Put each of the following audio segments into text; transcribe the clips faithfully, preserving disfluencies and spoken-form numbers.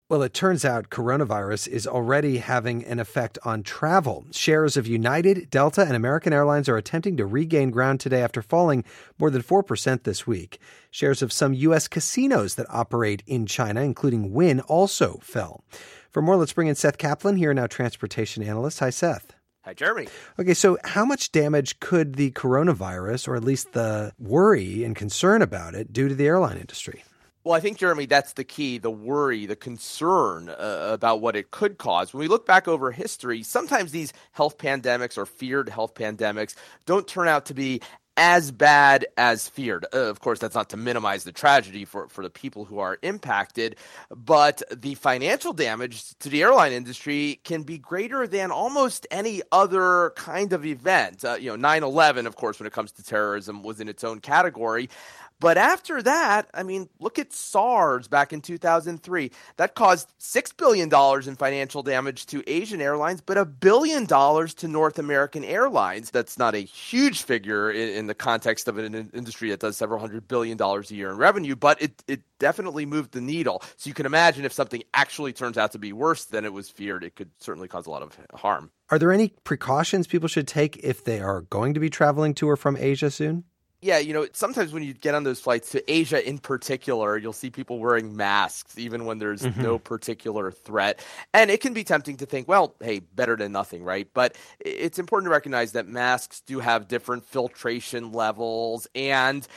Well, it turns out coronavirus is already having an effect on travel. Shares of United, Delta, and American Airlines are attempting to regain ground today after falling more than four percent this week. Shares of some U S casinos that operate in China, including Wynn, also fell. For more, let's bring in Seth Kaplan, here now transportation analyst. Hi, Seth. Hi, Jeremy. Okay, so how much damage could the coronavirus, or at least the worry and concern about it, do to the airline industry? Well, I think, Jeremy, that's the key, the worry, the concern uh, about what it could cause. When we look back over history, sometimes these health pandemics or feared health pandemics don't turn out to be as bad as feared. Uh, of course, that's not to minimize the tragedy for, for the people who are impacted, but the financial damage to the airline industry can be greater than almost any other kind of event. Uh, you know, nine eleven, of course, when it comes to terrorism, was in its own category. But after that, I mean, look at SARS back in two thousand three. That caused six billion dollars in financial damage to Asian airlines, but a billion dollars to North American airlines. That's not a huge figure in, in the context of an industry that does several hundred billion dollars a year in revenue, but it, it definitely moved the needle. So you can imagine if something actually turns out to be worse than it was feared, it could certainly cause a lot of harm. Are there any precautions people should take if they are going to be traveling to or from Asia soon? Yeah, you know, sometimes when you get on those flights to Asia in particular, you'll see people wearing masks even when there's mm-hmm. no particular threat. And it can be tempting to think, well, hey, better than nothing, right? But it's important to recognize that masks do have different filtration levels. And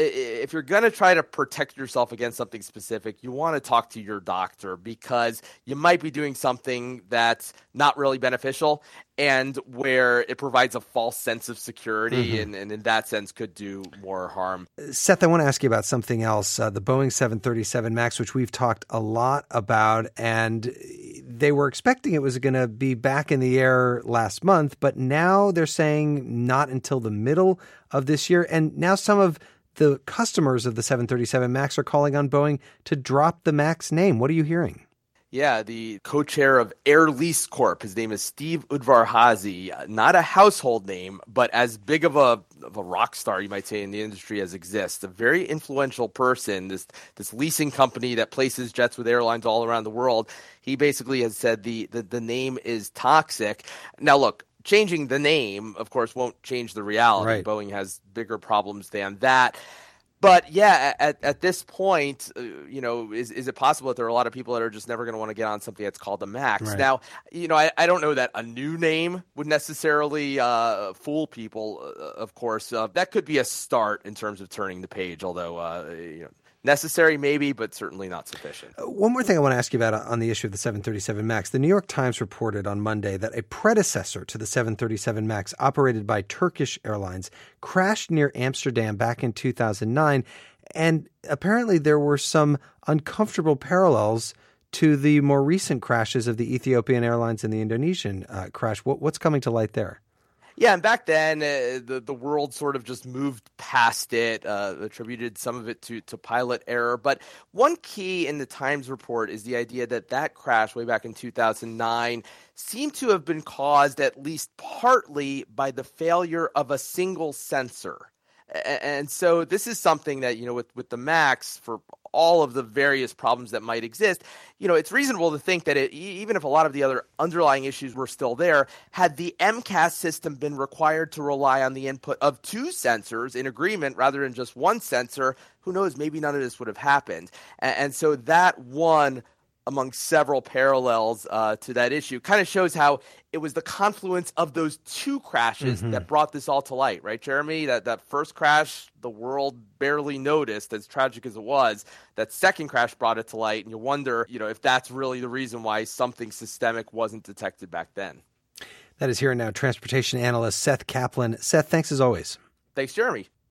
if you're going to try to protect yourself against something specific, you want to talk to your doctor because you might be doing something that's not really beneficial and where it provides a false sense of security mm-hmm. and, and in that sense could do more harm. Seth, I want to ask you about something else, uh, the Boeing seven thirty-seven MAX, which we've talked a lot about, and they were expecting it was going to be back in the air last month, but now they're saying not until the middle of this year. And now some of the customers of the seven thirty-seven MAX are calling on Boeing to drop the MAX name. What are you hearing? Yeah, the co-chair of Air Lease Corp, his name is Steve Udvar-Hazy, not a household name, but as big of a of a rock star, you might say, in the industry as exists. A very influential person, this this leasing company that places jets with airlines all around the world. He basically has said the the, the name is toxic. Now, look, changing the name, of course, won't change the reality. Right. Boeing has bigger problems than that. But yeah, at, at this point, uh, you know, is is it possible that there are a lot of people that are just never going to want to get on something that's called the MAX? Right. Now, you know, I, I don't know that a new name would necessarily uh, fool people, uh, of course. Uh, that could be a start in terms of turning the page, although, uh, you know, necessary maybe, but certainly not sufficient. Uh, one more thing I want to ask you about on the issue of the seven thirty-seven MAX. The New York Times reported on Monday that a predecessor to the seven thirty-seven MAX operated by Turkish Airlines crashed near Amsterdam back in two thousand nine. And apparently there were some uncomfortable parallels to the more recent crashes of the Ethiopian Airlines and the Indonesian uh, crash. What, what's coming to light there? Yeah, and back then, uh, the the world sort of just moved past it, uh, attributed some of it to, to pilot error. But one key in the Times report is the idea that that crash way back in two thousand nine seemed to have been caused at least partly by the failure of a single sensor. And so this is something that, you know, with, with the MAX, for all of the various problems that might exist, you know, it's reasonable to think that it, even if a lot of the other underlying issues were still there, had the M C A S system been required to rely on the input of two sensors in agreement rather than just one sensor, who knows, maybe none of this would have happened. And, and so that one among several parallels uh, to that issue kind of shows how it was the confluence of those two crashes mm-hmm. that brought this all to light, right, Jeremy? That that first crash, the world barely noticed, as tragic as it was. That second crash brought it to light, and you wonder, you know, if that's really the reason why something systemic wasn't detected back then. That is Here and Now transportation analyst Seth Kaplan. Seth, thanks as always. Thanks, Jeremy.